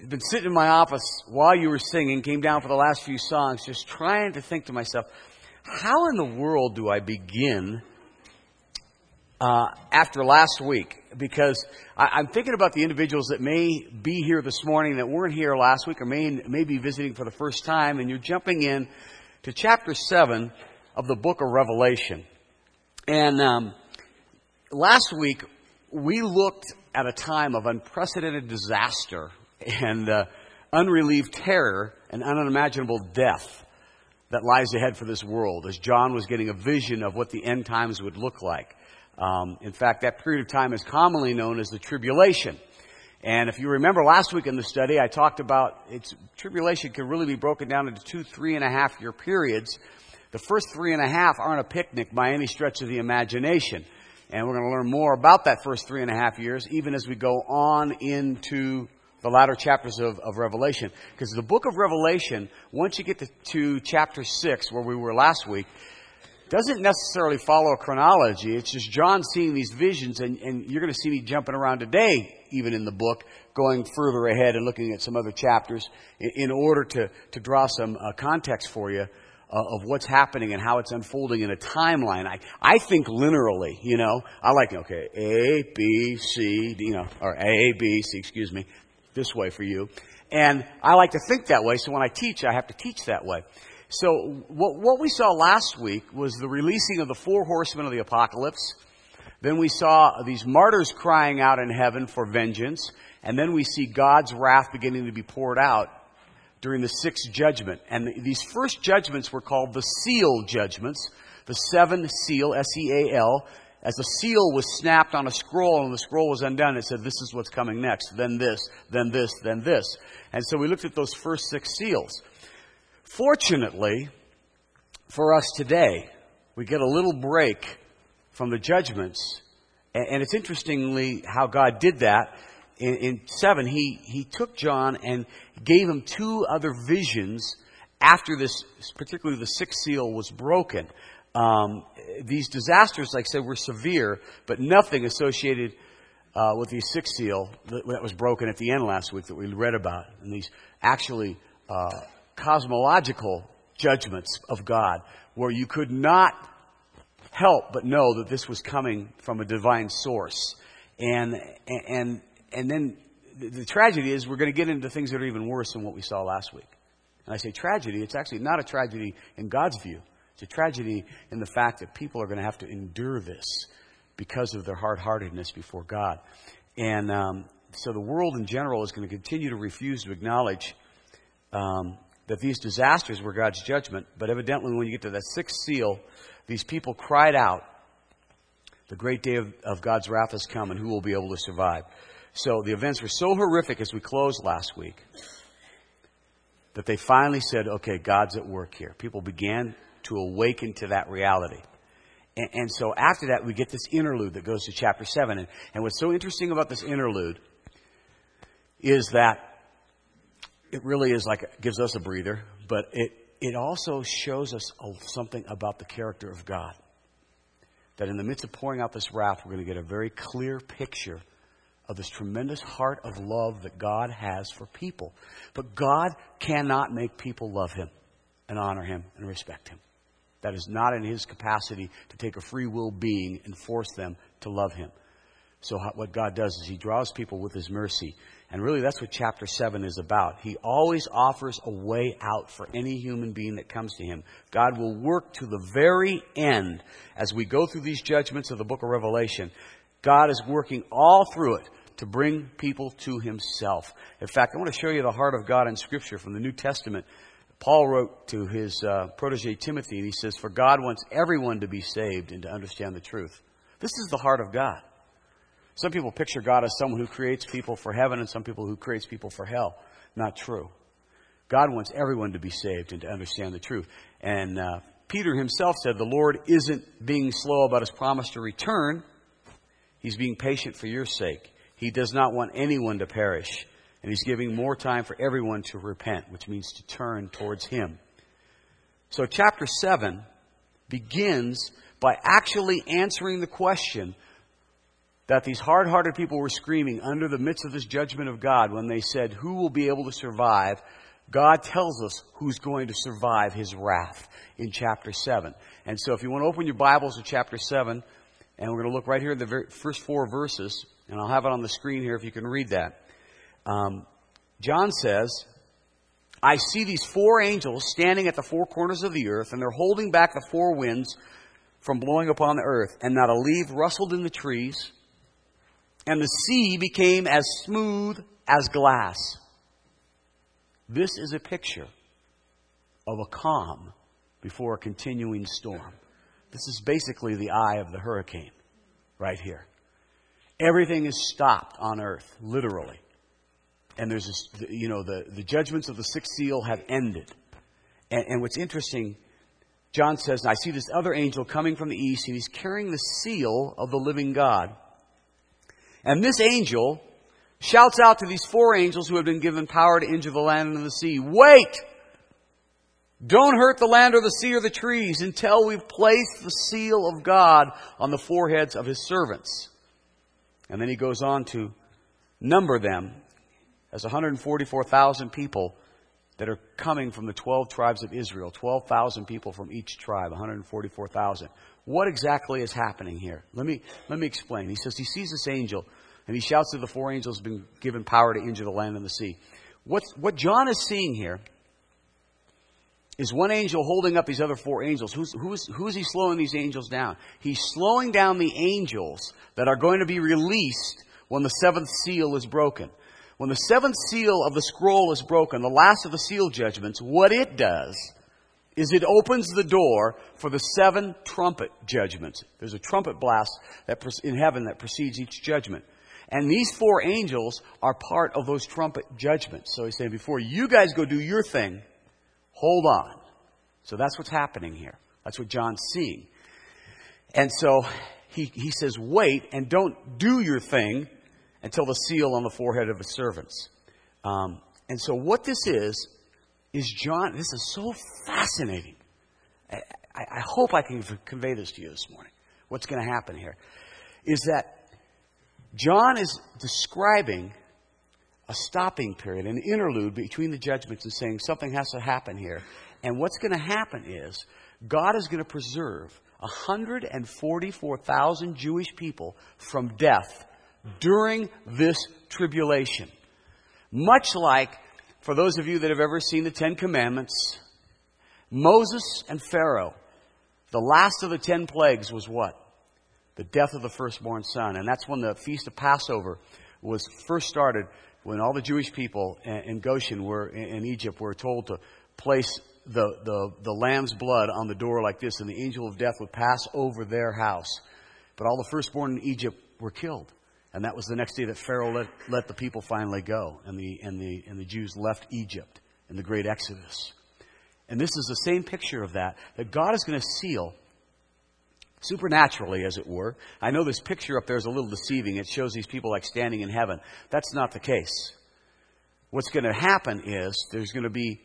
been sitting in my office while you were singing, came down for the last few songs, just trying to think to myself, how in the world do I begin after last week? Because I'm thinking about the individuals that may be here this morning that weren't here last week or may be visiting for the first time, and you're jumping in to chapter 7 of the book of Revelation. And last week, we looked at a time of unprecedented disaster and unrelieved terror and unimaginable death that lies ahead for this world, as John was getting a vision of what the end times would look like. In fact, that period of time is commonly known as the tribulation. And if you remember last week in the study, I talked about tribulation can really be broken down into 2 3.5 year periods. The first 3.5 aren't a picnic by any stretch of the imagination. And we're going to learn more about that first 3.5 years, even as we go on into the latter chapters of Revelation. Because the book of Revelation, once you get to chapter 6, where we were last week, doesn't necessarily follow a chronology. It's just John seeing these visions, and you're going to see me jumping around today, even in the book, going further ahead and looking at some other chapters in order to draw some context for you of what's happening and how it's unfolding in a timeline. I think linearly, you know. I like, okay, A, B, C, you know, or A, B, C, excuse me, this way for you. And I like to think that way, so when I teach, I have to teach that way. So what we saw last week was the releasing of the 4 horsemen of the apocalypse. Then we saw these martyrs crying out in heaven for vengeance. And then we see God's wrath beginning to be poured out during the 6th judgment. And these first judgments were called the seal judgments. The 7th seal, S-E-A-L. As a seal was snapped on a scroll and the scroll was undone, it said, this is what's coming next. Then this, then this, then this. And so we looked at those first 6 seals. Fortunately, for us today, we get a little break from the judgments. And it's interestingly how God did that. In 7, he took John and gave him 2 other visions after this, particularly the 6th seal was broken. These disasters, like I said, were severe, but nothing associated with the 6th seal that was broken at the end last week that we read about. And these actually cosmological judgments of God, where you could not help but know that this was coming from a divine source. And then the tragedy is we're going to get into things that are even worse than what we saw last week. And I say tragedy, it's actually not a tragedy in God's view. It's a tragedy in the fact that people are going to have to endure this because of their hard-heartedness before God. And so the world in general is going to continue to refuse to acknowledge that these disasters were God's judgment. But evidently when you get to that 6th seal, these people cried out, the great day of God's wrath has come, and who will be able to survive? So the events were so horrific as we closed last week that they finally said, okay, God's at work here. People began to awaken to that reality. And so after that, we get this interlude that goes to chapter 7. And what's so interesting about this interlude is that it really is like, it gives us a breather, but it also shows us something about the character of God. That in the midst of pouring out this wrath, we're going to get a very clear picture of this tremendous heart of love that God has for people. But God cannot make people love Him and honor Him and respect Him. That is not in His capacity to take a free will being and force them to love Him. So what God does is He draws people with His mercy. And really that's what chapter 7 is about. He always offers a way out for any human being that comes to Him. God will work to the very end as we go through these judgments of the book of Revelation. God is working all through it to bring people to Himself. In fact, I want to show you the heart of God in Scripture from the New Testament. Paul wrote to his protege Timothy, and he says, for God wants everyone to be saved and to understand the truth. This is the heart of God. Some people picture God as someone who creates people for heaven and some people who creates people for hell. Not true. God wants everyone to be saved and to understand the truth. And Peter himself said the Lord isn't being slow about His promise to return. He's being patient for your sake. He does not want anyone to perish. And He's giving more time for everyone to repent, which means to turn towards Him. So chapter 7 begins by actually answering the question, that these hard-hearted people were screaming under the midst of this judgment of God when they said, who will be able to survive? God tells us who's going to survive His wrath in chapter 7. And so if you want to open your Bibles to chapter 7, and we're going to look right here at the very first 4 verses, and I'll have it on the screen here if you can read that. John says, I see these 4 angels standing at the 4 corners of the earth, and they're holding back the 4 winds from blowing upon the earth, and not a leaf rustled in the trees, and the sea became as smooth as glass. This is a picture of a calm before a continuing storm. This is basically the eye of the hurricane right here. Everything is stopped on earth, literally. And there's this, the judgments of the 6th seal have ended. And what's interesting, John says, I see this other angel coming from the east, and he's carrying the seal of the living God. And this angel shouts out to these 4 angels who have been given power to injure the land and the sea, wait! Don't hurt the land or the sea or the trees until we've placed the seal of God on the foreheads of His servants. And then he goes on to number them as 144,000 people that are coming from the 12 tribes of Israel. 12,000 people from each tribe, 144,000. What exactly is happening here? Let me explain. He says he sees this angel, and he shouts to the 4 angels who have been given power to injure the land and the sea. What John is seeing here is one angel holding up these other 4 angels. Who is he slowing these angels down? He's slowing down the angels that are going to be released when the 7th seal is broken. When the 7th seal of the scroll is broken, the last of the seal judgments, what it does is it opens the door for the 7 trumpet judgments. There's a trumpet blast in heaven that precedes each judgment. And these 4 angels are part of those trumpet judgments. So he's saying, before you guys go do your thing, hold on. So that's what's happening here. That's what John's seeing. And so he says, wait and don't do your thing until the seal on the forehead of His servants. And so what this is John, this is so fascinating. I hope I can convey this to you this morning. What's going to happen here is that John is describing a stopping period, an interlude between the judgments, and saying something has to happen here. And what's going to happen is God is going to preserve 144,000 Jewish people from death during this tribulation. Much like, for those of you that have ever seen the 10 Commandments, Moses and Pharaoh, the last of the 10 plagues was what? The death of the firstborn son. And that's when the Feast of Passover was first started, when all the Jewish people in Goshen in Egypt were told to place the lamb's blood on the door like this, and the angel of death would pass over their house. But all the firstborn in Egypt were killed. And that was the next day that Pharaoh let the people finally go, and the Jews left Egypt in the great Exodus. And this is the same picture of that God is going to seal, supernaturally as it were. I know this picture up there is a little deceiving. It shows these people like standing in heaven. That's not the case. What's going to happen is there's going to be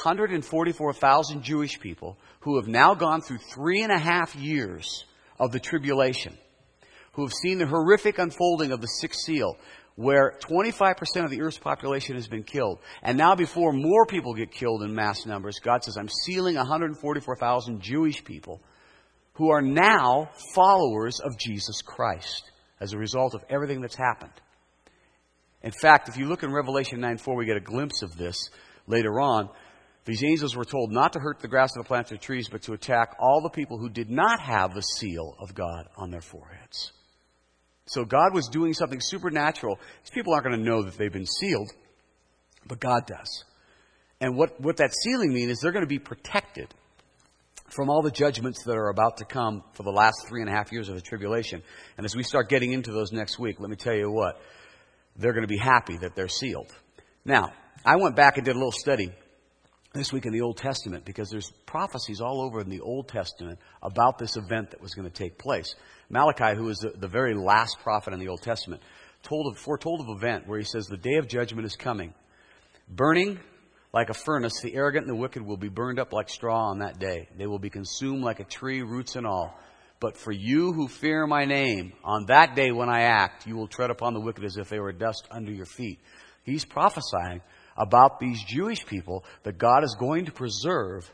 144,000 Jewish people who have now gone through 3.5 years of the tribulation, who have seen the horrific unfolding of the 6th seal, where 25% of the earth's population has been killed. And now, before more people get killed in mass numbers, God says, I'm sealing 144,000 Jewish people who are now followers of Jesus Christ as a result of everything that's happened. In fact, if you look in Revelation 9:4, we get a glimpse of this later on. These angels were told not to hurt the grass or the plants or trees, but to attack all the people who did not have the seal of God on their foreheads. So God was doing something supernatural. These people aren't going to know that they've been sealed, but God does. And what that sealing means is they're going to be protected from all the judgments that are about to come for the last 3.5 years of the tribulation. And as we start getting into those next week, let me tell you what, they're going to be happy that they're sealed. Now, I went back and did a little study this week in the Old Testament, because there's prophecies all over in the Old Testament about this event that was going to take place. Malachi, who is the very last prophet in the Old Testament, foretold of an event where he says the day of judgment is coming. Burning like a furnace, the arrogant and the wicked will be burned up like straw on that day. They will be consumed like a tree, roots and all. But for you who fear my name, on that day when I act, you will tread upon the wicked as if they were dust under your feet. He's prophesying about these Jewish people that God is going to preserve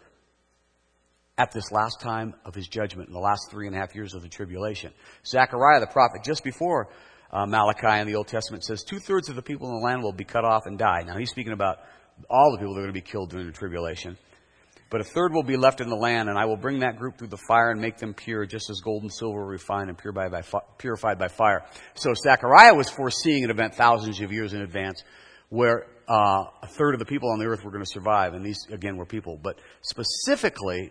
at this last time of his judgment in the last 3.5 years of the tribulation. Zechariah the prophet, just before Malachi in the Old Testament, says 2/3 of the people in the land will be cut off and die. Now he's speaking about all the people that are going to be killed during the tribulation. But 1/3 will be left in the land, and I will bring that group through the fire and make them pure, just as gold and silver are refined and purified by fire. So Zechariah was foreseeing an event thousands of years in advance where 1/3 of the people on the earth were going to survive. And these, again, were people. But specifically,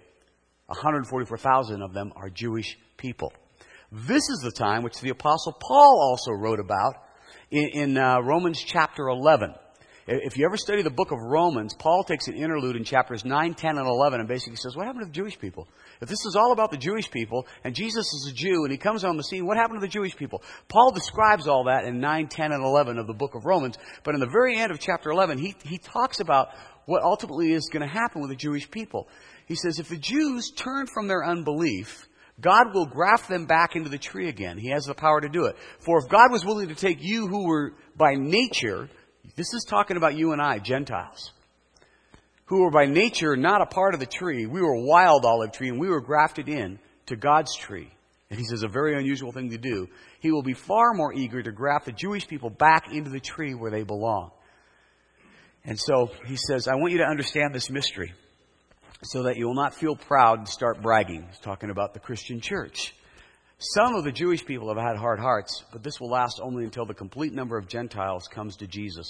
144,000 of them are Jewish people. This is the time which the Apostle Paul also wrote about in Romans chapter 11. If you ever study the book of Romans, Paul takes an interlude in chapters 9, 10, and 11 and basically says, what happened to the Jewish people? If this is all about the Jewish people, and Jesus is a Jew, and he comes on the scene, what happened to the Jewish people? Paul describes all that in 9, 10, and 11 of the book of Romans, but in the very end of chapter 11, he talks about what ultimately is going to happen with the Jewish people. He says, if the Jews turn from their unbelief, God will graft them back into the tree again. He has the power to do it. For if God was willing to take you who were by nature, this is talking about you and I, Gentiles, who were by nature not a part of the tree. We were a wild olive tree, and we were grafted in to God's tree. And he says a very unusual thing to do. He will be far more eager to graft the Jewish people back into the tree where they belong. And so he says, I want you to understand this mystery so that you will not feel proud and start bragging. He's talking about the Christian church. Some of the Jewish people have had hard hearts, but this will last only until the complete number of Gentiles comes to Jesus.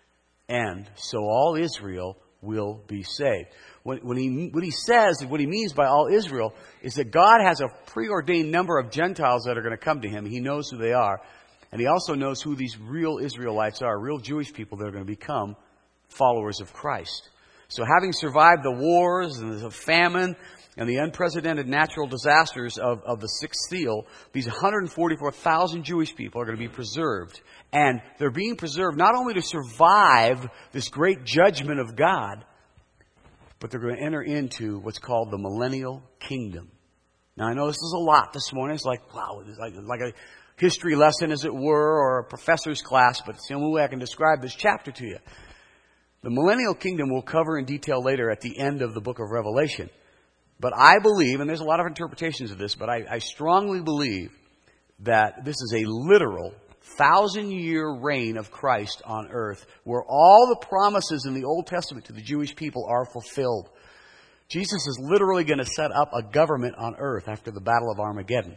And so all Israel will be saved. What he means by all Israel is that God has a preordained number of Gentiles that are going to come to him. He knows who they are. And he also knows who these real Israelites are, real Jewish people that are going to become followers of Christ. So having survived the wars and the famine and the unprecedented natural disasters of the sixth seal, these 144,000 Jewish people are going to be preserved. And they're being preserved not only to survive this great judgment of God, but they're going to enter into what's called the millennial kingdom. Now, I know this is a lot this morning. It's like, wow, it's like a history lesson, as it were, or a professor's class, but it's the only way I can describe this chapter to you. The millennial kingdom we'll cover in detail later at the end of the book of Revelation. But I believe, and there's a lot of interpretations of this, but I strongly believe that this is a literal 1,000-year reign of Christ on earth, where all the promises in the Old Testament to the Jewish people are fulfilled. Jesus is literally going to set up a government on earth after the Battle of Armageddon.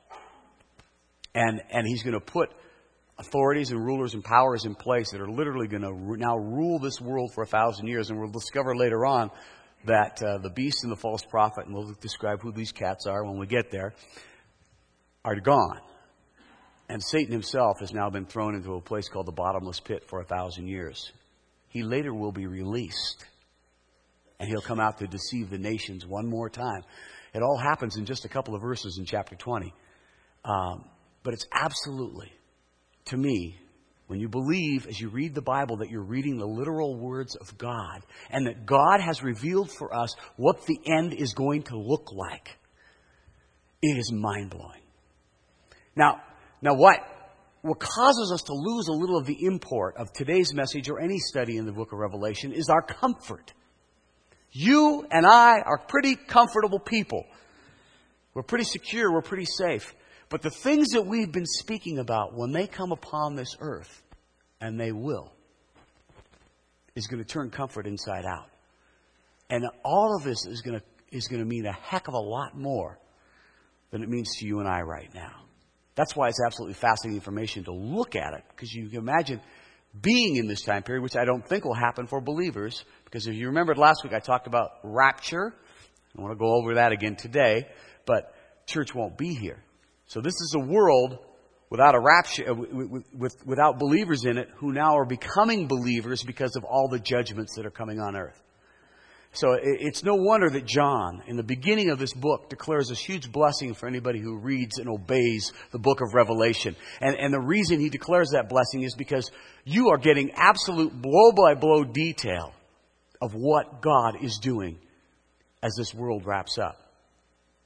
And he's going to put authorities and rulers and powers in place that are literally going to now rule this world for 1,000 years. And we'll discover later on that the beast and the false prophet, and we'll describe who these cats are when we get there, are gone. And Satan himself has now been thrown into a place called the bottomless pit for 1,000 years. He later will be released. And he'll come out to deceive the nations one more time. It all happens in just a couple of verses in chapter 20. But it's absolutely, to me, when you believe, as you read the Bible, that you're reading the literal words of God, and that God has revealed for us what the end is going to look like, it is mind-blowing. Now what causes us to lose a little of the import of today's message or any study in the book of Revelation is our comfort. You and I are pretty comfortable people. We're pretty secure. We're pretty safe. But the things that we've been speaking about, when they come upon this earth, and they will, is going to turn comfort inside out. And all of this is going to mean a heck of a lot more than it means to you and I right now. That's why it's absolutely fascinating information to look at it, because you can imagine being in this time period, which I don't think will happen for believers, because if you remembered last week I talked about rapture. I want to go over that again today, but church won't be here. So this is a world without a rapture, without believers in it, who now are becoming believers because of all the judgments that are coming on earth. So it's no wonder that John, in the beginning of this book, declares this huge blessing for anybody who reads and obeys the book of Revelation. And the reason he declares that blessing is because you are getting absolute blow-by-blow detail of what God is doing as this world wraps up.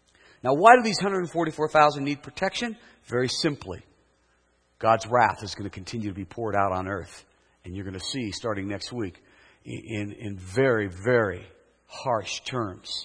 Now, why do these 144,000 need protection? Very simply, God's wrath is going to continue to be poured out on earth. And you're going to see, starting next week, in very, very harsh terms.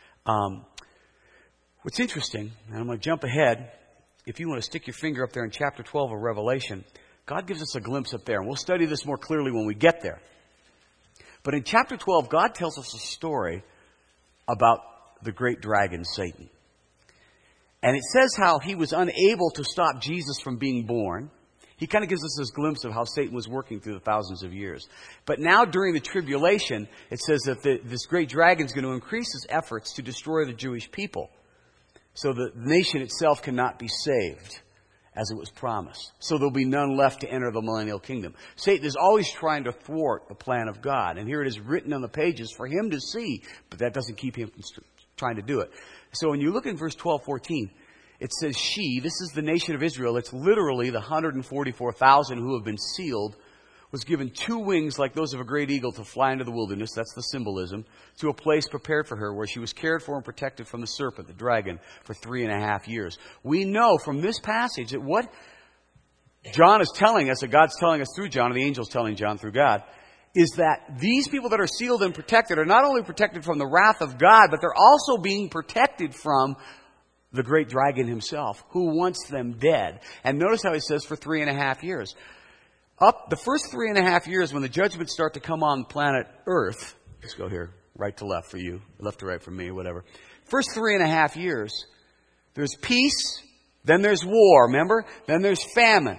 What's interesting, and I'm going to jump ahead, if you want to stick your finger up there in chapter 12 of Revelation, God gives us a glimpse up there. And we'll study this more clearly when we get there. But in chapter 12, God tells us a story about the great dragon, Satan. And it says how he was unable to stop Jesus from being born. He kind of gives us this glimpse of how Satan was working through the thousands of years. But now during the tribulation, it says that this great dragon is going to increase his efforts to destroy the Jewish people. So the nation itself cannot be saved as it was promised. So there'll be none left to enter the millennial kingdom. Satan is always trying to thwart the plan of God. And here it is written on the pages for him to see. But that doesn't keep him from trying to do it. So when you look in verse 12-14, it says she, this is the nation of Israel. It's literally the 144,000 who have been sealed, was given 2 wings like those of a great eagle to fly into the wilderness. That's the symbolism. To a place prepared for her where she was cared for and protected from the serpent, the dragon, for 3.5 years. We know from this passage that what John is telling us, that God's telling us through John, or the angel's telling John through God, is that these people that are sealed and protected are not only protected from the wrath of God, but they're also being protected from the great dragon himself, who wants them dead. And notice how he says for 3.5 years. Up the first 3.5 years, when the judgments start to come on planet Earth, let's go here, right to left for you, left to right for me, whatever. First 3.5 years, there's peace, then there's war, remember? Then there's famine.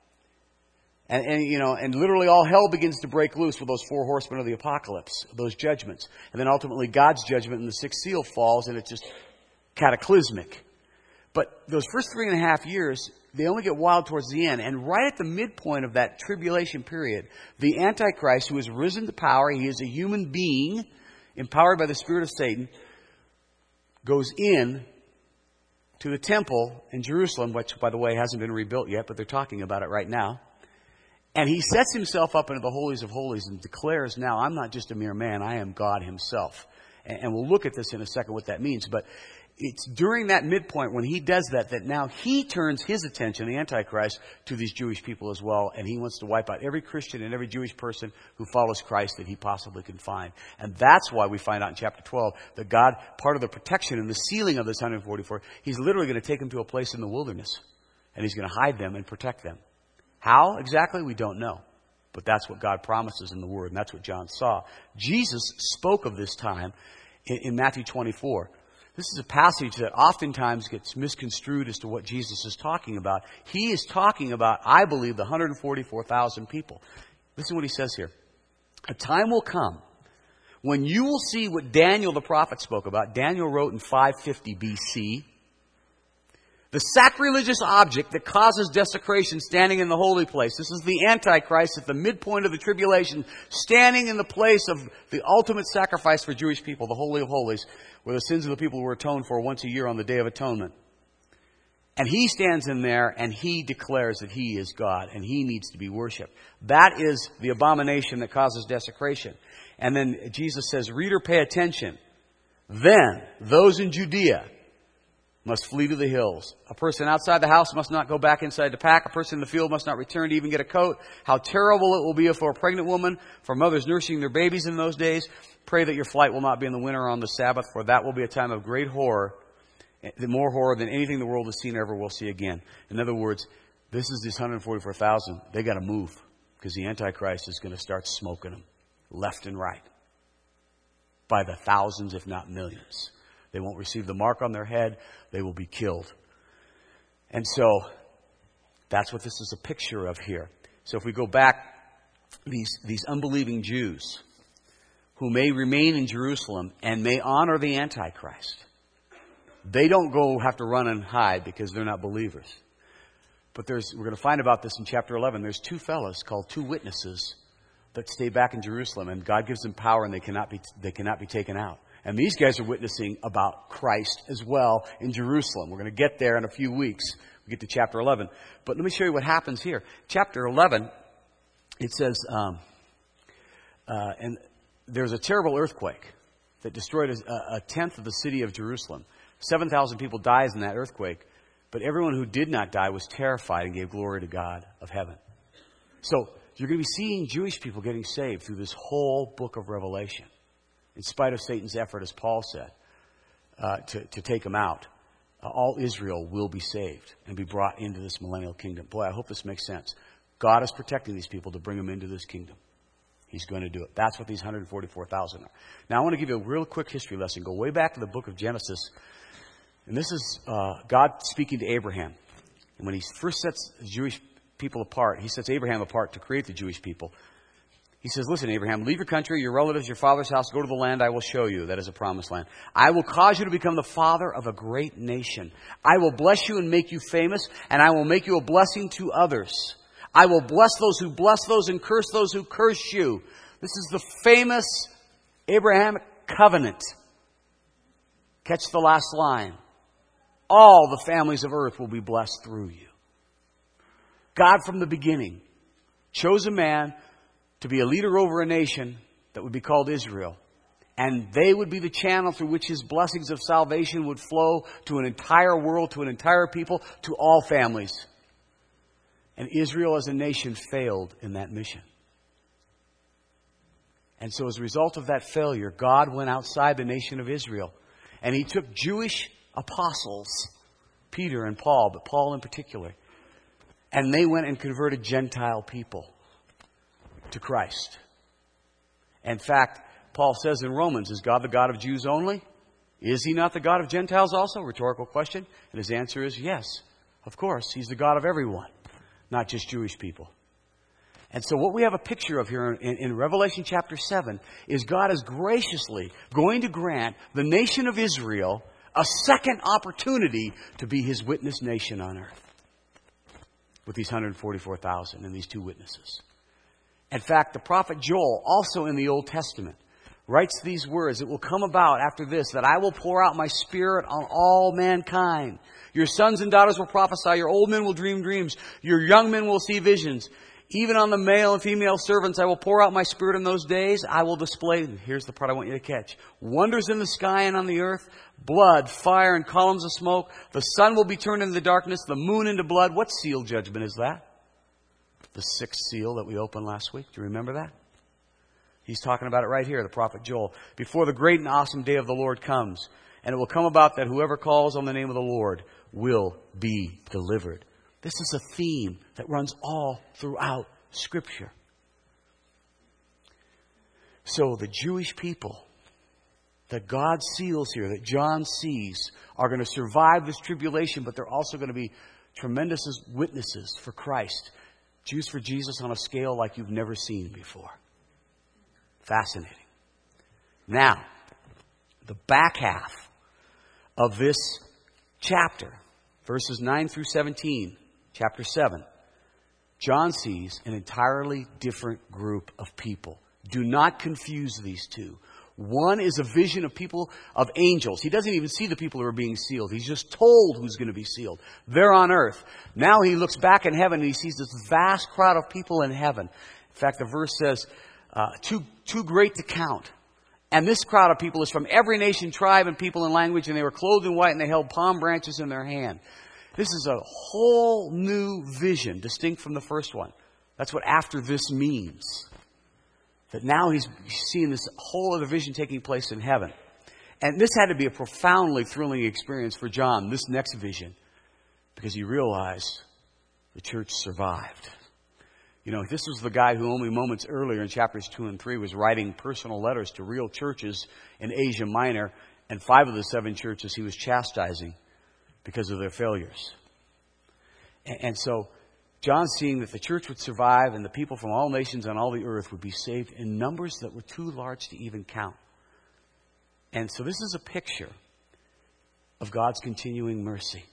And literally all hell begins to break loose with those 4 horsemen of the apocalypse, those judgments. And then ultimately God's judgment in the 6th seal falls, and it's just cataclysmic. But those first 3.5 years, they only get wild towards the end. And right at the midpoint of that tribulation period, the Antichrist, who has risen to power, he is a human being, empowered by the spirit of Satan, goes in to the temple in Jerusalem, which, by the way, hasn't been rebuilt yet, but they're talking about it right now. And he sets himself up into the holies of holies and declares, now, I'm not just a mere man, I am God himself. And we'll look at this in a second, what that means. But it's during that midpoint when he does that now he turns his attention, the Antichrist, to these Jewish people as well. And he wants to wipe out every Christian and every Jewish person who follows Christ that he possibly can find. And that's why we find out in chapter 12 that God, part of the protection and the sealing of this 144, he's literally going to take them to a place in the wilderness. And he's going to hide them and protect them. How exactly? We don't know. But that's what God promises in the Word. And that's what John saw. Jesus spoke of this time in Matthew 24. This is a passage that oftentimes gets misconstrued as to what Jesus is talking about. He is talking about, I believe, the 144,000 people. Listen to what he says here. A time will come when you will see what Daniel the prophet spoke about. Daniel wrote in 550 BC. The sacrilegious object that causes desecration standing in the holy place. This is the Antichrist at the midpoint of the tribulation, standing in the place of the ultimate sacrifice for Jewish people, the Holy of Holies, where the sins of the people were atoned for once a year on the Day of Atonement. And he stands in there and he declares that he is God and he needs to be worshipped. That is the abomination that causes desecration. And then Jesus says, reader, pay attention. Then those in Judea must flee to the hills. A person outside the house must not go back inside to pack. A person in the field must not return to even get a coat. How terrible it will be for a pregnant woman, for mothers nursing their babies in those days. Pray that your flight will not be in the winter or on the Sabbath, for that will be a time of great horror, more horror than anything the world has seen or ever will see again. In other words, this is this 144,000. They got to move because the Antichrist is going to start smoking them left and right by the thousands, if not millions. They won't receive the mark on their head. They will be killed. And so that's what this is a picture of here. So if we go back, these unbelieving Jews who may remain in Jerusalem and may honor the Antichrist, they don't have to run and hide because they're not believers. But we're going to find about this in chapter 11. There's 2 fellows called 2 witnesses that stay back in Jerusalem, and God gives them power and they cannot be taken out. And these guys are witnessing about Christ as well in Jerusalem. We're going to get there in a few weeks. We get to chapter 11. But let me show you what happens here. Chapter 11, it says, and there's a terrible earthquake that destroyed a tenth of the city of Jerusalem. 7,000 people died in that earthquake. But everyone who did not die was terrified and gave glory to God of heaven. So you're going to be seeing Jewish people getting saved through this whole book of Revelation. In spite of Satan's effort, as Paul said, to take them out. All Israel will be saved and be brought into this millennial kingdom. Boy, I hope this makes sense. God is protecting these people to bring them into this kingdom. He's going to do it. That's what these 144,000 are. Now, I want to give you a real quick history lesson. Go way back to the book of Genesis. And this is God speaking to Abraham. And when he first sets the Jewish people apart, he sets Abraham apart to create the Jewish people. He says, listen, Abraham, leave your country, your relatives, your father's house, go to the land I will show you. That is a promised land. I will cause you to become the father of a great nation. I will bless you and make you famous, and I will make you a blessing to others. I will bless those who bless those and curse those who curse you. This is the famous Abrahamic covenant. Catch the last line. All the families of earth will be blessed through you. God from the beginning chose a man to be a leader over a nation that would be called Israel. And they would be the channel through which His blessings of salvation would flow to an entire world, to an entire people, to all families. And Israel as a nation failed in that mission. And so as a result of that failure, God went outside the nation of Israel. And He took Jewish apostles, Peter and Paul, but Paul in particular. And they went and converted Gentile people to Christ. In fact, Paul says in Romans, is God the God of Jews only? Is He not the God of Gentiles also? Rhetorical question. And his answer is yes. Of course, He's the God of everyone, not just Jewish people. And so what we have a picture of here in Revelation chapter 7 is God is graciously going to grant the nation of Israel a second opportunity to be His witness nation on earth. With these 144,000 and these two witnesses. In fact, the prophet Joel, also in the Old Testament, writes these words. It will come about after this that I will pour out my Spirit on all mankind. Your sons and daughters will prophesy. Your old men will dream dreams. Your young men will see visions. Even on the male and female servants, I will pour out my Spirit in those days. I will display, here's the part I want you to catch, wonders in the sky and on the earth, blood, fire, and columns of smoke. The sun will be turned into darkness, the moon into blood. What seal judgment is that? The sixth seal that we opened last week. Do you remember that? He's talking about it right here, the prophet Joel. Before the great and awesome day of the Lord comes, and it will come about that whoever calls on the name of the Lord will be delivered. This is a theme that runs all throughout Scripture. So the Jewish people that God seals here, that John sees, are going to survive this tribulation, but they're also going to be tremendous witnesses for Christ. Jews for Jesus on a scale like you've never seen before. Fascinating. Now, the back half of this chapter, verses 9 through 17, chapter 7, John sees an entirely different group of people. Do not confuse these two. One is a vision of people, of angels. He doesn't even see the people who are being sealed. He's just told who's going to be sealed. They're on earth. Now he looks back in heaven and he sees this vast crowd of people in heaven. In fact, the verse says, too great to count. And this crowd of people is from every nation, tribe, and people and language, and they were clothed in white and they held palm branches in their hand. This is a whole new vision, distinct from the first one. That's what after this means. That now he's seeing this whole other vision taking place in heaven. And this had to be a profoundly thrilling experience for John, this next vision, because he realized the church survived. You know, this was the guy who only moments earlier in chapters 2 and 3 was writing personal letters to real churches in Asia Minor, and 5 of the 7 churches he was chastising because of their failures. And so John's seeing that the church would survive and the people from all nations on all the earth would be saved in numbers that were too large to even count. And so this is a picture of God's continuing mercy.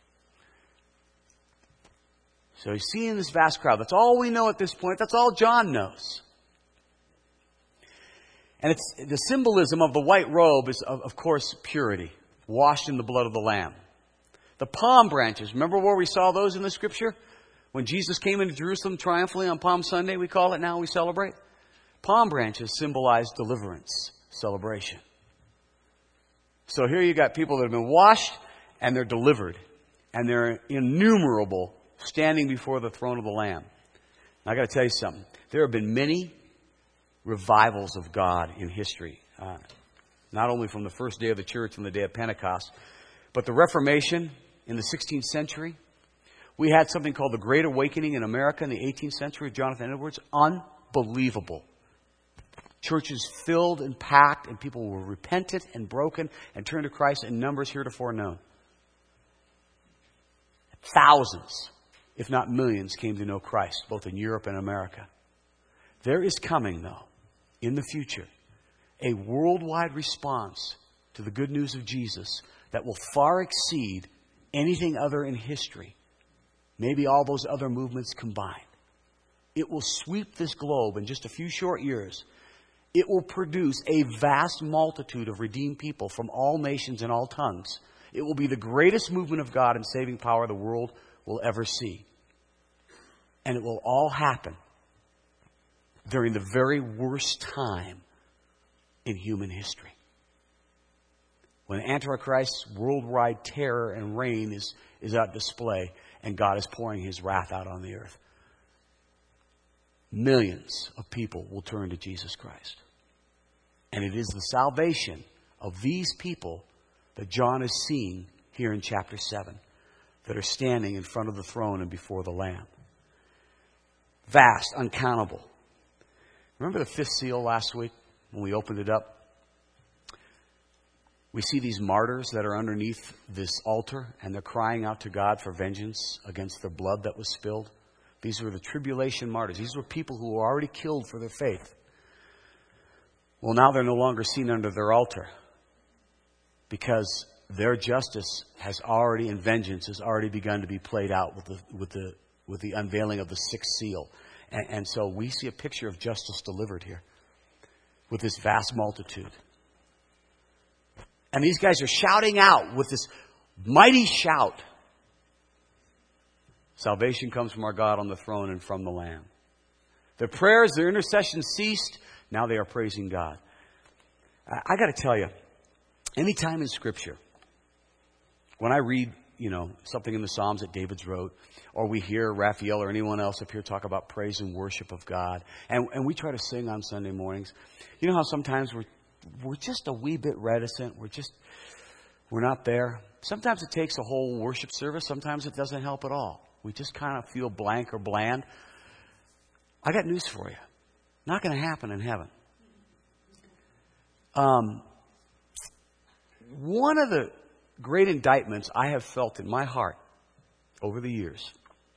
So he's seeing this vast crowd. That's all we know at this point. That's all John knows. And it's the symbolism of the white robe is, of course, purity, washed in the blood of the Lamb. The palm branches, remember where we saw those in the Scripture? When Jesus came into Jerusalem triumphantly on Palm Sunday, we call it now, we celebrate. Palm branches symbolize deliverance, celebration. So here you got people that have been washed and they're delivered. And they're innumerable standing before the throne of the Lamb. Now, I got to tell you something. There have been many revivals of God in history. Not only from the first day of the church and the day of Pentecost, but the Reformation in the 16th century. We had something called the Great Awakening in America in the 18th century with Jonathan Edwards. Unbelievable. Churches filled and packed, and people were repentant and broken and turned to Christ in numbers heretofore known. Thousands, if not millions, came to know Christ, both in Europe and America. There is coming, though, in the future, a worldwide response to the good news of Jesus that will far exceed anything other in history. Maybe all those other movements combined. It will sweep this globe in just a few short years. It will produce a vast multitude of redeemed people from all nations and all tongues. It will be the greatest movement of God and saving power the world will ever see. And it will all happen during the very worst time in human history. When Antichrist's worldwide terror and reign is on display and God is pouring His wrath out on the earth. Millions of people will turn to Jesus Christ. And it is the salvation of these people that John is seeing here in chapter 7 that are standing in front of the throne and before the Lamb. Vast, uncountable. Remember the fifth seal last week when we opened it up? We see these martyrs that are underneath this altar and they're crying out to God for vengeance against the blood that was spilled. These were the tribulation martyrs. These were people who were already killed for their faith. Well, now they're no longer seen under their altar because their justice has already and vengeance has already begun to be played out with the unveiling of the sixth seal. And so we see a picture of justice delivered here with this vast multitude. And these guys are shouting out with this mighty shout. Salvation comes from our God on the throne and from the Lamb. Their prayers, their intercession ceased. Now they are praising God. I got to tell you, anytime in Scripture, when I read, something in the Psalms that David's wrote, or we hear Raphael or anyone else up here talk about praise and worship of God, and we try to sing on Sunday mornings, you know how sometimes we're just a wee bit reticent. We're not there. Sometimes it takes a whole worship service. Sometimes it doesn't help at all. We just kind of feel blank or bland. I got news for you. Not going to happen in heaven. One of the great indictments I have felt in my heart over the years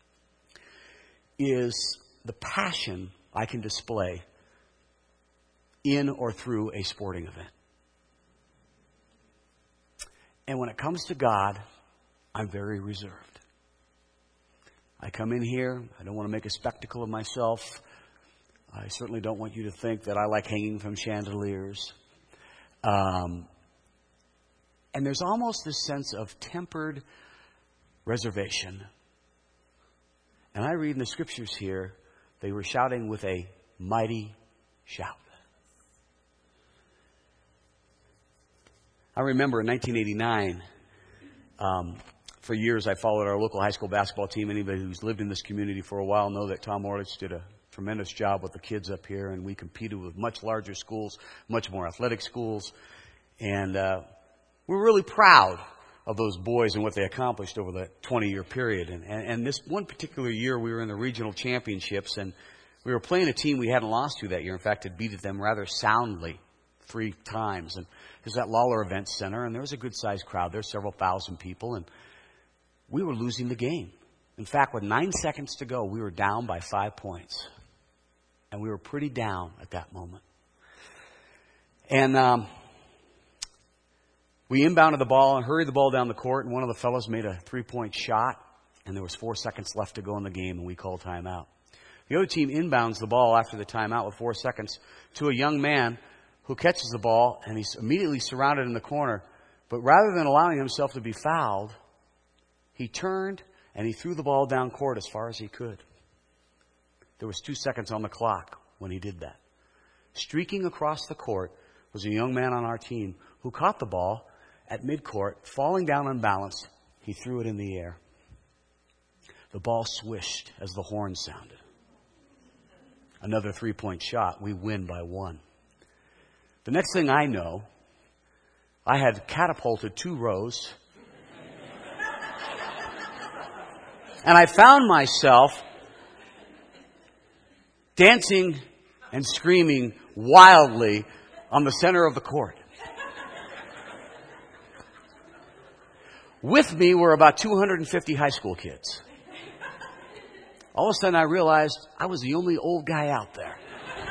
is the passion I can display in or through a sporting event. And when it comes to God, I'm very reserved. I come in here, I don't want to make a spectacle of myself. I certainly don't want you to think that I like hanging from chandeliers. And there's almost this sense of tempered reservation. And I read in the Scriptures here, they were shouting with a mighty shout. I remember in 1989, for years I followed our local high school basketball team. Anybody who's lived in this community for a while know that Tom Orlich did a tremendous job with the kids up here, and we competed with much larger schools, much more athletic schools. And we're really proud of those boys and what they accomplished over the 20-year period. And this one particular year, we were in the regional championships, and we were playing a team we hadn't lost to that year. In fact, had beaten them rather soundly 3 times. And it was at Lawler Event Center, and there was a good-sized crowd. There were several thousand people, and we were losing the game. In fact, with 9 seconds to go, we were down by 5 points. And we were pretty down at that moment. And we inbounded the ball and hurried the ball down the court, and one of the fellows made a 3-point shot, and there was 4 seconds left to go in the game, and we called timeout. The other team inbounds the ball after the timeout with 4 seconds to a young man who catches the ball, and he's immediately surrounded in the corner. But rather than allowing himself to be fouled, he turned and he threw the ball down court as far as he could. There was 2 seconds on the clock when he did that. Streaking across the court was a young man on our team who caught the ball at midcourt, falling down unbalanced, he threw it in the air. The ball swished as the horn sounded. Another 3-point shot. We win by 1. The next thing I know, I had catapulted 2 rows. And I found myself dancing and screaming wildly on the center of the court. With me were about 250 high school kids. All of a sudden I realized I was the only old guy out there.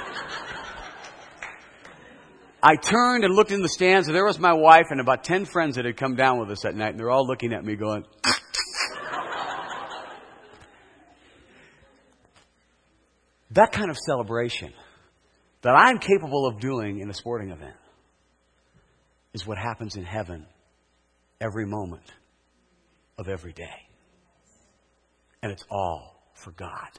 I turned and looked in the stands, and there was my wife and about 10 friends that had come down with us that night, and they're all looking at me going, that kind of celebration that I'm capable of doing in a sporting event is what happens in heaven every moment of every day. And it's all for God.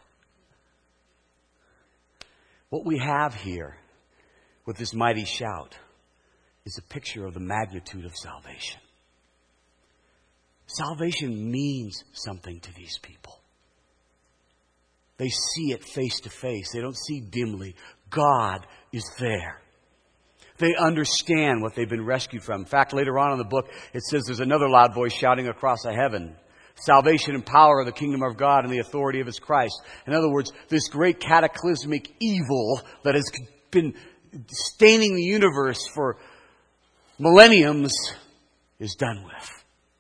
What we have here with this mighty shout is a picture of the magnitude of salvation. Salvation means something to these people. They see it face to face. They don't see dimly. God is there. They understand what they've been rescued from. In fact, later on in the book, it says there's another loud voice shouting across the heaven. Salvation and power of the kingdom of God and the authority of His Christ. In other words, this great cataclysmic evil that has been staining the universe for millenniums is done with.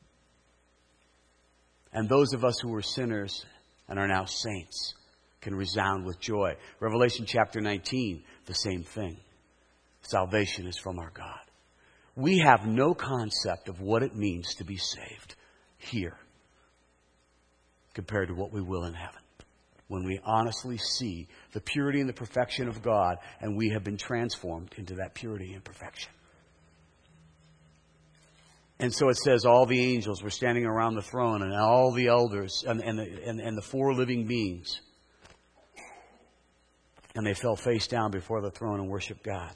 And those of us who were sinners and are now saints can resound with joy. Revelation chapter 19, the same thing. Salvation is from our God. We have no concept of what it means to be saved here compared to what we will in heaven, when we honestly see the purity and the perfection of God, and we have been transformed into that purity and perfection. And so it says all the angels were standing around the throne, and all the elders and the 4 living beings. And they fell face down before the throne and worshiped God.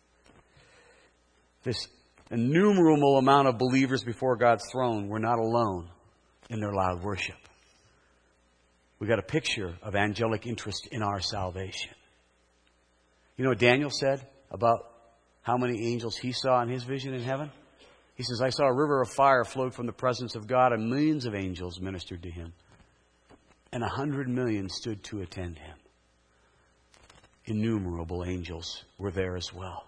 This innumerable amount of believers before God's throne were not alone in their loud worship. We got a picture of angelic interest in our salvation. You know what Daniel said about how many angels he saw in his vision in heaven? He says, I saw a river of fire flowed from the presence of God, and millions of angels ministered to Him. And 100 million stood to attend Him. Innumerable angels were there as well.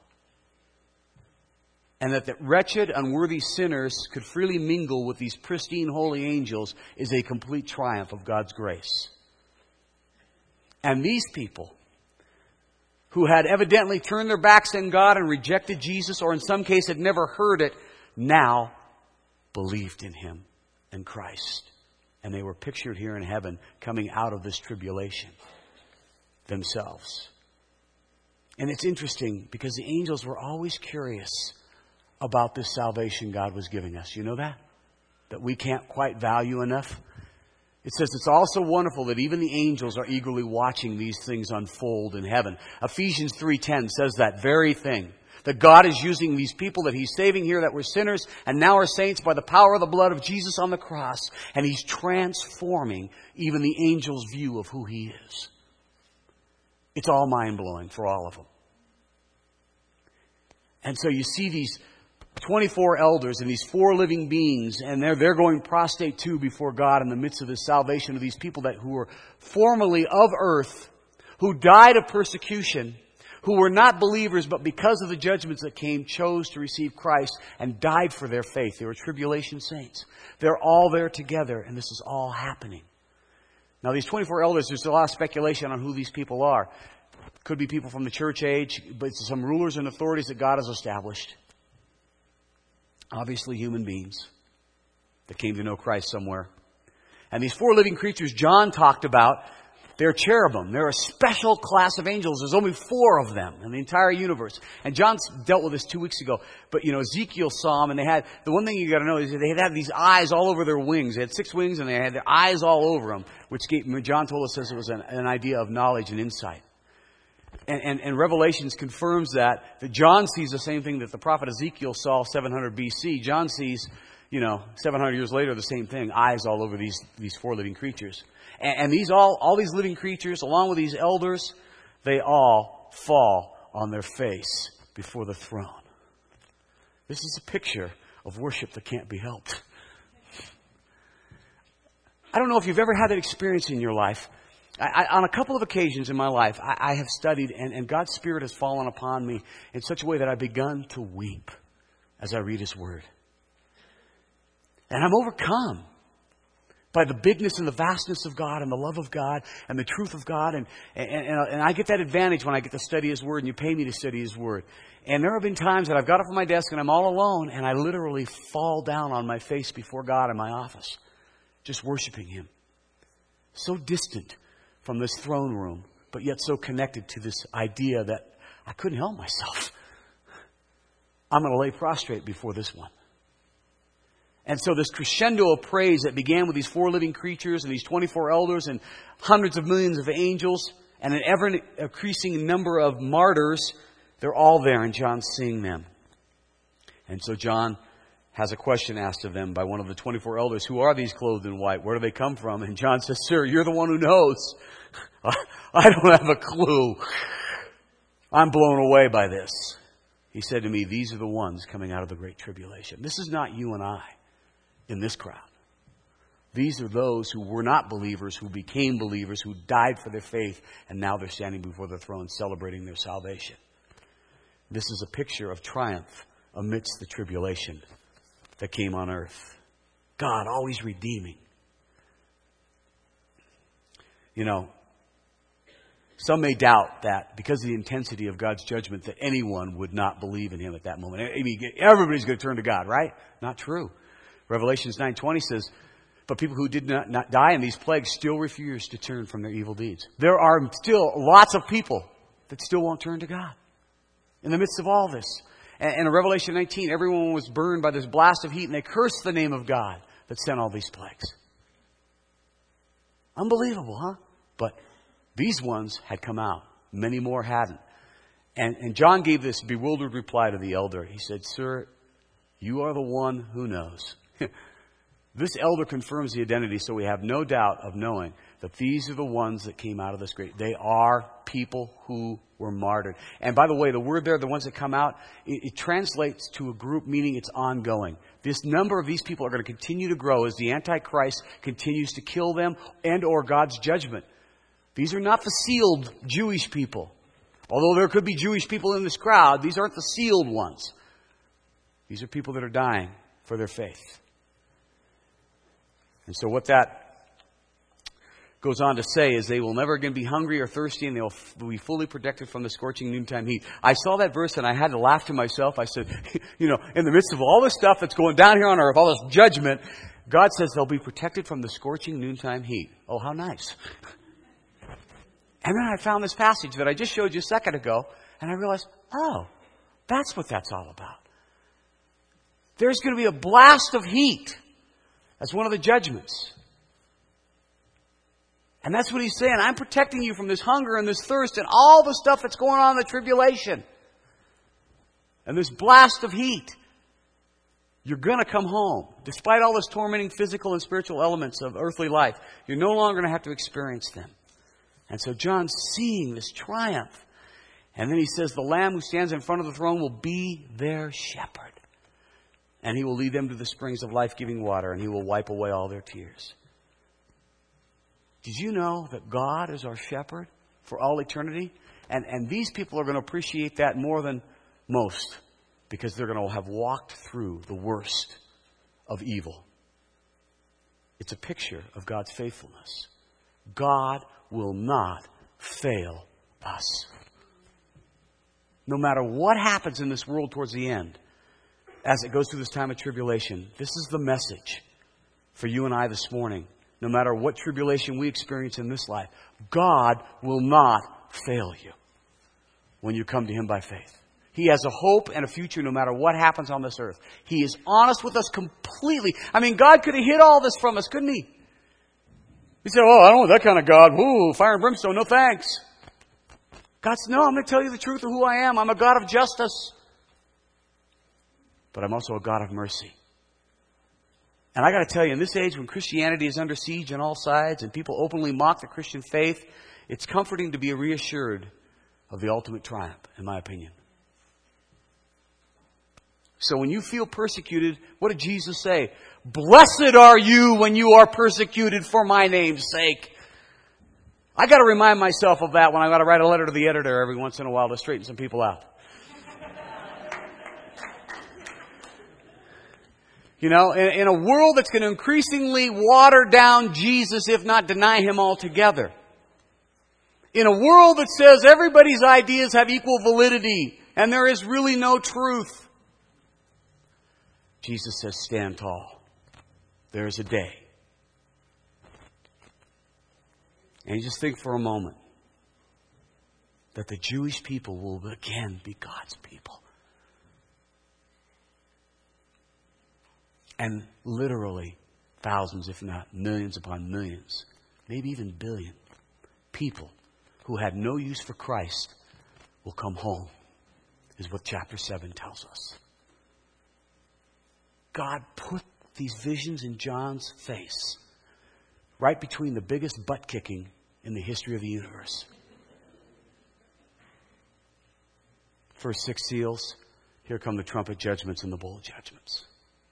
And that the wretched, unworthy sinners could freely mingle with these pristine, holy angels is a complete triumph of God's grace. And these people, who had evidently turned their backs on God and rejected Jesus, or in some case had never heard it, now believed in Him and Christ. And they were pictured here in heaven coming out of this tribulation themselves. And it's interesting because the angels were always curious about this salvation God was giving us. You know that? That we can't quite value enough. It says it's also wonderful that even the angels are eagerly watching these things unfold in heaven. Ephesians 3:10 says that very thing. That God is using these people that He's saving here that were sinners and now are saints by the power of the blood of Jesus on the cross. And He's transforming even the angels' view of who He is. It's all mind-blowing for all of them. And so you see these 24 elders and these 4 living beings, and they're going prostrate too before God in the midst of the salvation of these people who were formerly of earth, who died of persecution, who were not believers, but because of the judgments that came, chose to receive Christ and died for their faith. They were tribulation saints. They're all there together, and this is all happening. Now, these 24 elders, there's a lot of speculation on who these people are. Could be people from the church age, but it's some rulers and authorities that God has established. Obviously human beings that came to know Christ somewhere. And these 4 living creatures John talked about, they're cherubim. They're a special class of angels. There's only 4 of them in the entire universe. And John dealt with this 2 weeks ago. But, Ezekiel saw them, and they had, the one thing you got to know is they had these eyes all over their wings. They had 6 wings, and they had their eyes all over them, which John told us it was an idea of knowledge and insight. And Revelations confirms that John sees the same thing that the prophet Ezekiel saw 700 BC. John sees, 700 years later, the same thing, eyes all over these four living creatures. And all these living creatures, along with these elders, they all fall on their face before the throne. This is a picture of worship that can't be helped. I don't know if you've ever had that experience in your life. On a couple of occasions in my life, I have studied, and God's Spirit has fallen upon me in such a way that I've begun to weep as I read His Word. And I'm overcome by the bigness and the vastness of God and the love of God and the truth of God. And I get that advantage when I get to study His Word and you pay me to study His Word. And there have been times that I've got up from my desk and I'm all alone and I literally fall down on my face before God in my office, just worshiping Him. So distant from this throne room, but yet so connected to this idea that I couldn't help myself. I'm going to lay prostrate before this one. And so this crescendo of praise that began with these four living creatures and these 24 elders and hundreds of millions of angels and an ever-increasing number of martyrs, they're all there and John's seeing them. And so John has a question asked of them by one of the 24 elders. Who are these clothed in white? Where do they come from? And John says, Sir, you're the one who knows. I don't have a clue. I'm blown away by this. He said to me, these are the ones coming out of the great tribulation. This is not you and I in this crowd. These are those who were not believers, who became believers, who died for their faith, and now they're standing before the throne celebrating their salvation. This is a picture of triumph amidst the tribulation that came on earth. God always redeeming. Some may doubt that because of the intensity of God's judgment that anyone would not believe in Him at that moment. I mean, everybody's going to turn to God, right? Not true. Revelations 9:20 says, but people who did not die in these plagues still refuse to turn from their evil deeds. There are still lots of people that still won't turn to God in the midst of all this. And in Revelation 19, everyone was burned by this blast of heat, and they cursed the name of God that sent all these plagues. Unbelievable, huh? But these ones had come out. Many more hadn't. And John gave this bewildered reply to the elder. He said, Sir, you are the one who knows. This elder confirms the identity, so we have no doubt of knowing that these are the ones that came out of this great. They are people who were martyred. And by the way, the word there, the ones that come out, it translates to a group, meaning it's ongoing. This number of these people are going to continue to grow as the Antichrist continues to kill them and or God's judgment. These are not the sealed Jewish people. Although there could be Jewish people in this crowd, these aren't the sealed ones. These are people that are dying for their faith. And so what that goes on to say is they will never again be hungry or thirsty, and they'll be fully protected from the scorching noontime heat. I saw that verse and I had to laugh to myself. I said, in the midst of all this stuff that's going down here on earth, all this judgment, God says they'll be protected from the scorching noontime heat. Oh, how nice. And then I found this passage that I just showed you a second ago, and I realized, oh, that's what that's all about. There's going to be a blast of heat. That's one of the judgments. And that's what He's saying. I'm protecting you from this hunger and this thirst and all the stuff that's going on in the tribulation. And this blast of heat. You're going to come home. Despite all this tormenting physical and spiritual elements of earthly life, you're no longer going to have to experience them. And so John's seeing this triumph. And then he says, the Lamb who stands in front of the throne will be their shepherd. And He will lead them to the springs of life-giving water, and He will wipe away all their tears. Did you know that God is our shepherd for all eternity? And these people are going to appreciate that more than most, because they're going to have walked through the worst of evil. It's a picture of God's faithfulness. God will not fail us. No matter what happens in this world towards the end, as it goes through this time of tribulation, this is the message for you and I this morning. No matter what tribulation we experience in this life, God will not fail you when you come to Him by faith. He has a hope and a future no matter what happens on this earth. He is honest with us completely. I mean, God could have hid all this from us, couldn't He? He said, oh, I don't want that kind of God. Woo, fire and brimstone, no thanks. God says, no, I'm going to tell you the truth of who I am. I'm a God of justice. But I'm also a God of mercy. And I got to tell you, in this age when Christianity is under siege on all sides and people openly mock the Christian faith, it's comforting to be reassured of the ultimate triumph, in my opinion. So when you feel persecuted, what did Jesus say? Blessed are you when you are persecuted for my name's sake. I got to remind myself of that when I got to write a letter to the editor every once in a while to straighten some people out. You know, in a world that's going to increasingly water down Jesus, if not deny Him altogether. In a world that says everybody's ideas have equal validity and there is really no truth. Jesus says, stand tall. There is a day. And you just think for a moment that the Jewish people will again be God's people. And literally thousands, if not millions upon millions, maybe even billion people who had no use for Christ will come home, is what chapter 7 tells us. God put these visions in John's face right between the biggest butt kicking in the history of the universe. First 6 seals, here come the trumpet judgments and the bowl judgments.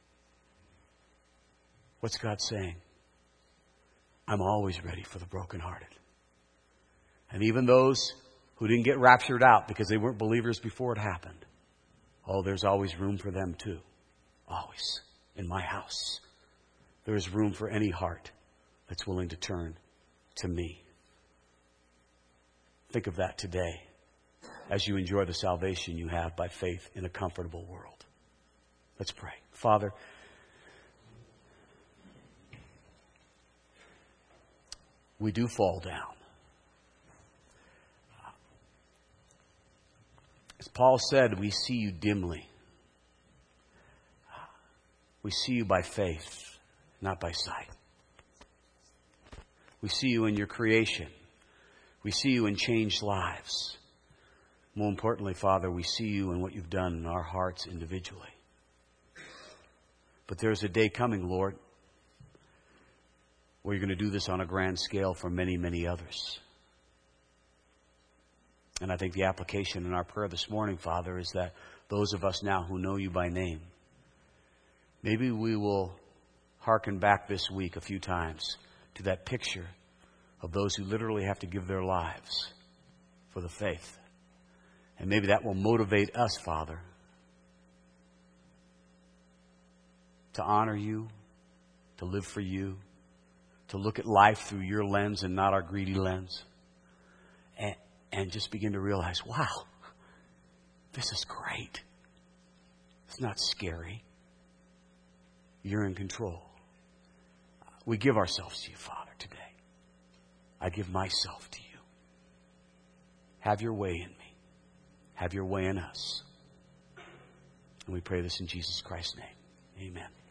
What's God saying? I'm always ready for the brokenhearted. And even those who didn't get raptured out because they weren't believers before it happened. Oh, there's always room for them too. Always. In my house. There is room for any heart that's willing to turn to me. Think of that today as you enjoy the salvation you have by faith in a comfortable world. Let's pray. Father, we do fall down. As Paul said, we see you dimly. We see you by faith, not by sight. We see you in your creation. We see you in changed lives. More importantly, Father, we see you in what you've done in our hearts individually. But there's a day coming, Lord, where you're going to do this on a grand scale for many, many others. And I think the application in our prayer this morning, Father, is that those of us now who know you by name, maybe we will hearken back this week a few times to that picture of those who literally have to give their lives for the faith. And maybe that will motivate us, Father, to honor you, to live for you, to look at life through your lens and not our greedy lens. And just begin to realize, wow, this is great. It's not scary. You're in control. We give ourselves to you, Father, today. I give myself to you. Have your way in me. Have your way in us. And we pray this in Jesus Christ's name. Amen.